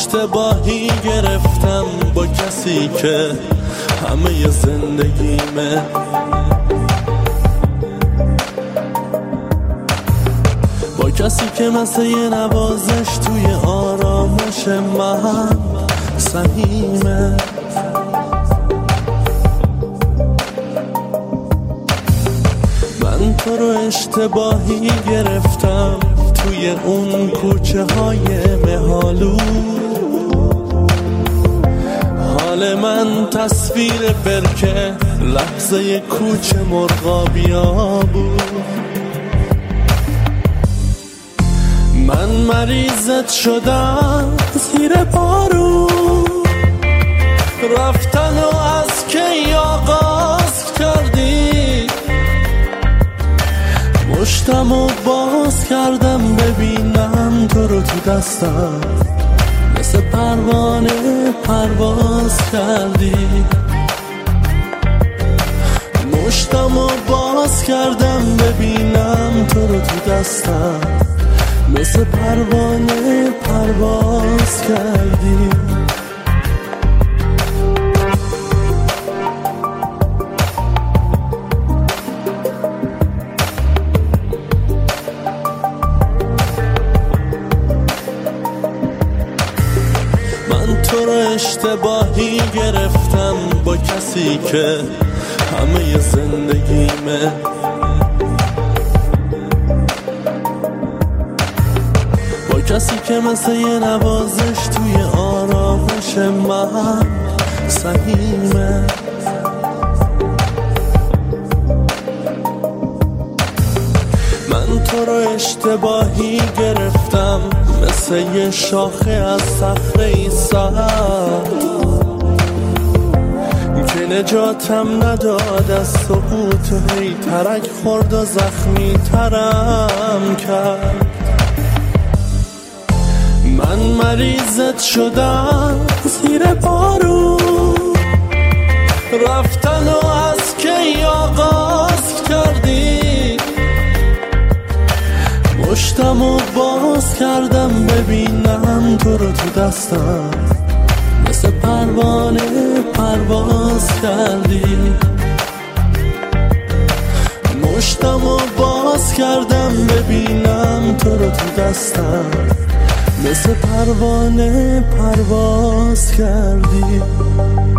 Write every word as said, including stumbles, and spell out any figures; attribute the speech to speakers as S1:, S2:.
S1: اشتباهی گرفتم با کسی که همه زندگیمه. با کسی که مثل یه نوازش توی آرامش من سهیمه. من تو رو اشتباهی گرفتم توی اون کوچه های مهالو. حال من تصویر برکه لحظه کوچه مرغابیا بود. من مریضت شدم زیر بارون، رفتن و از کی آغاز کردی. مشتم و باز کردم ببینم تو رو تو دستم، مثل پروانه پرواز کردی. مشتم و باز کردم ببینم تو رو تو دستم، مثل پروانه پرواز کردی. من تو رو اشتباهی گرفتم با کسی که همه زندگیمه. کسی که مثل یه نوازش توی آرامش من سهیمه. من تو رو اشتباهی گرفتم مثل یه شاخه از صخره سبز که نجاتم نداد از سقوط و هی ترک خورد و زخمی ترم کرد. من مریضت شدم زیر بارون، رفتن و از کی آغاز کردی. مشتم و باز کردم ببینم تو رو تو دستم، مثل پروانه پرواز کردی. مشتم و باز کردم ببینم تو رو تو دستم، مثل پروانه پرواز کردی.